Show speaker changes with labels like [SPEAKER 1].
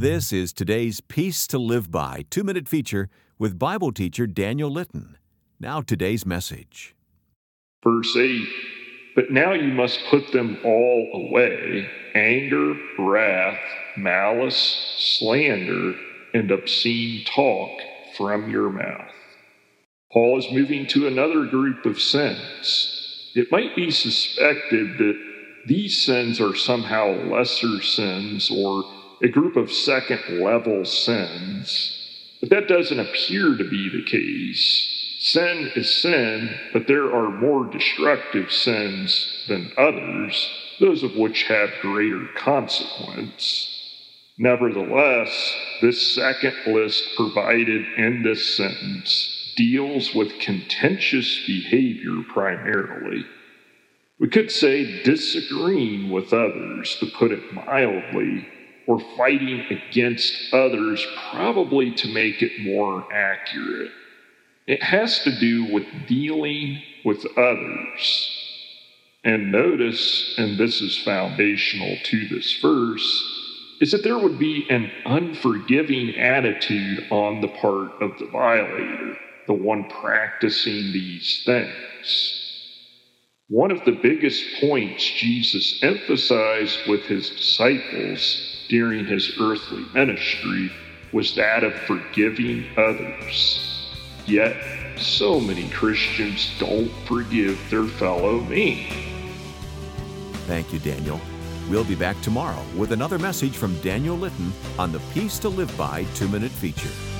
[SPEAKER 1] This is today's Peace to Live By 2-minute feature with Bible teacher Daniel Litton. Now today's message.
[SPEAKER 2] Verse 8, but now you must put them all away, anger, wrath, malice, slander, and obscene talk from your mouth. Paul is moving to another group of sins. It might be suspected that these sins are somehow lesser sins or a group of second-level sins, but that doesn't appear to be the case. Sin is sin, but there are more destructive sins than others, those of which have greater consequence. Nevertheless, this second list provided in this sentence deals with contentious behavior primarily. We could say disagreeing with others, to put it mildly, or fighting against others, probably to make it more accurate. It has to do with dealing with others. And notice, and this is foundational to this verse, is that there would be an unforgiving attitude on the part of the violator, the one practicing these things. One of the biggest points Jesus emphasized with his disciples during his earthly ministry was that of forgiving others. Yet, so many Christians don't forgive their fellow man.
[SPEAKER 1] Thank you, Daniel. We'll be back tomorrow with another message from Daniel Litton on the Peace to Live By 2-minute feature.